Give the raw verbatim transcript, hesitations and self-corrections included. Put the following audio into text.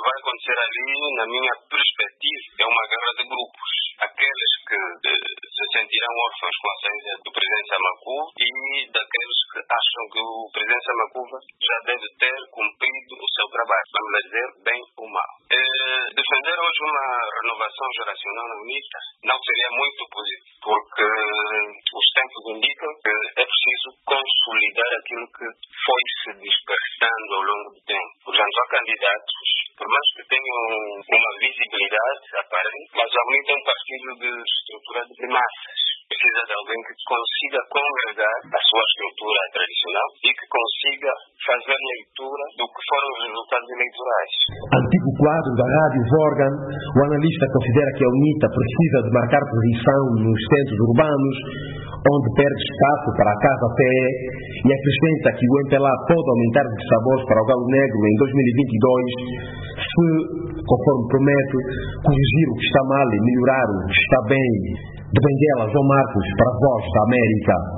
vai acontecer ali, na minha perspectiva, é uma guerra de grupos. Aqueles que eh, se sentirão órfãos com a saída do presidente Samakuva e daqueles que acham que o presidente Samakuva já deve ter cumprido o seu trabalho, vamos dizer, bem ou mal. Eh, defender hoje uma renovação geracional na UNITA não seria muito positivo, porque os tempos indicam que é preciso consolidar aquilo que foi se dispersando ao longo do tempo. Portanto, há candidatos, por mais que tenham uma visibilidade aparente, mas a UNITA é um partido de estrutura de massas. Precisa de alguém que consiga congregar a sua estrutura tradicional e que consiga fazer leitura do que foram os resultados eleitorais. Antigo quadro da Rádio Vorgan, o analista considera que a UNITA precisa de marcar posição nos centros urbanos, onde perde espaço para a Casa P E, e acrescenta que o M P L A pode aumentar os sabores para o Galo Negro em dois mil e vinte e dois, se, conforme promete, corrigir o que está mal e melhorar o que está bem. De Benguela, João Marcos, para a Voz da América.